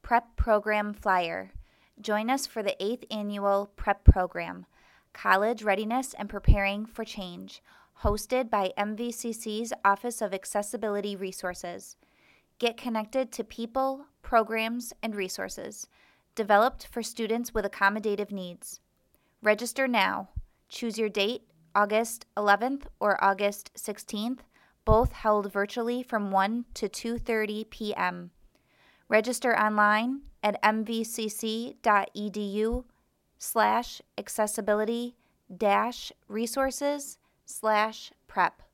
Prep Program Flyer. Join us for the 8th Annual Prep Program, College Readiness and Preparing for Change, hosted by MVCC's Office of Accessibility Resources. Get connected to people, programs, and resources developed for students with accommodative needs. Register now. Choose your date, August 11th or August 16th, both held virtually from 1 to 2:30 p.m. Register online at mvcc.edu/accessibility-resources/prep.